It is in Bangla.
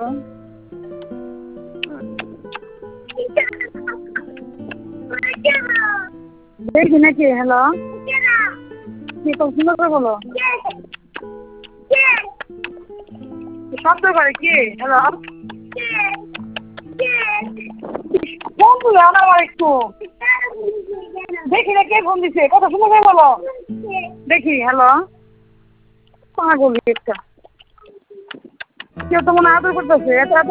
দেখি নাকি? হ্যালো, কি সুন্দর করে বলো। শব্দ করে কি? হ্যালো, ফোন তুলে আনো আমার একটু। দেখি না কে ফোন দিছে, কথা সুন্দর করে বলো। দেখি। হ্যালো, পাগল একটা। কেউ তো মনে আদর করতেছে। এত এত